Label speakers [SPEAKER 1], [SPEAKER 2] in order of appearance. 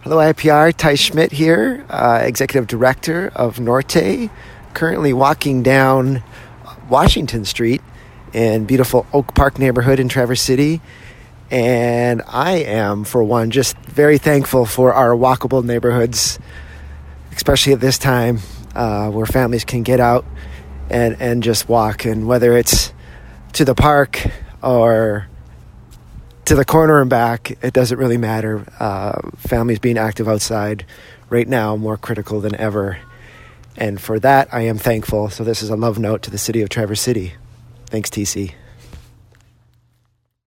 [SPEAKER 1] Hello, IPR. Ty Schmidt here, Executive Director of Norte, currently walking down Washington Street in beautiful Oak Park neighborhood in Traverse City. And I am, for one, just very thankful for our walkable neighborhoods, especially at this time where families can get out and just walk. And whether it's to the park or to the corner and back, it doesn't really matter. Families being active outside right now more critical than ever. And for that, I am thankful. So this is a love note to the city of Traverse City. Thanks, TC.